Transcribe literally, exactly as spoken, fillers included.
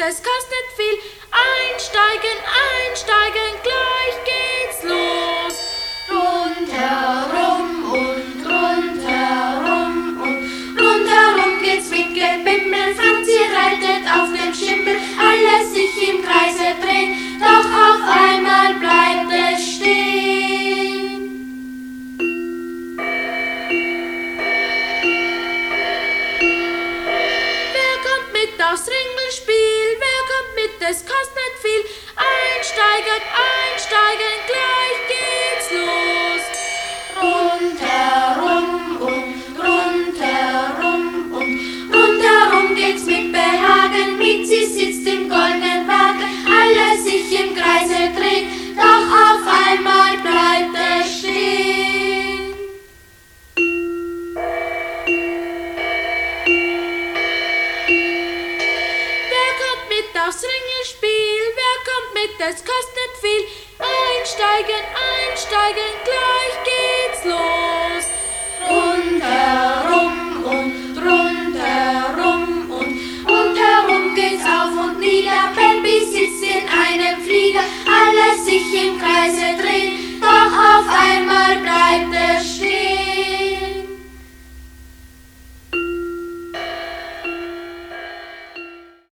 es kostet viel. Einsteigen, einsteigen, gleich geht's los. Rundherum und rundherum und rundherum geht's mit Gebimmel. Franzi reitet auf dem Schimmel, alles sich im Kreise dreht, doch auf einmal bleibt es stehen. Wer kommt mit aufs Ringelspiel? Wer kommt mit? Es kostet viel. Einsteigen, einsteigen, gleich geht's los. Rundherum und rundherum und rundherum geht's mit Behagen. Mitzi sitzt im goldenen Wagen, alles sich im Kreise dreht, doch auf einmal bleibt es stehen. Wer kommt mit aufs Ringelspiel? Wer kommt mit? Es kostet viel. Einsteigen, einsteigen, gleich geht's los.